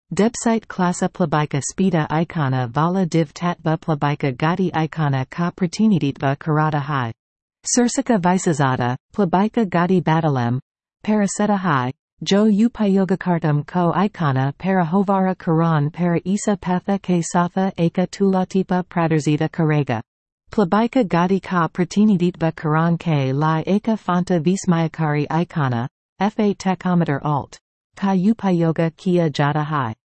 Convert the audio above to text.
Debsite klasa plebika spida icona vala div tatba plebika gadi icona ka pratiniditva karata hai. Sursika visazada, plebika gadi badalem, paraseta hai, jo upayogakartam ko icona para hovara karan para isa patha ke satha eka tulatipa pradarzita karega. Plebika gadi ka pratiniditva karan ke li eka fanta vismayakari icona, f8 tachometer alt. Ka upayoga kia jata hai.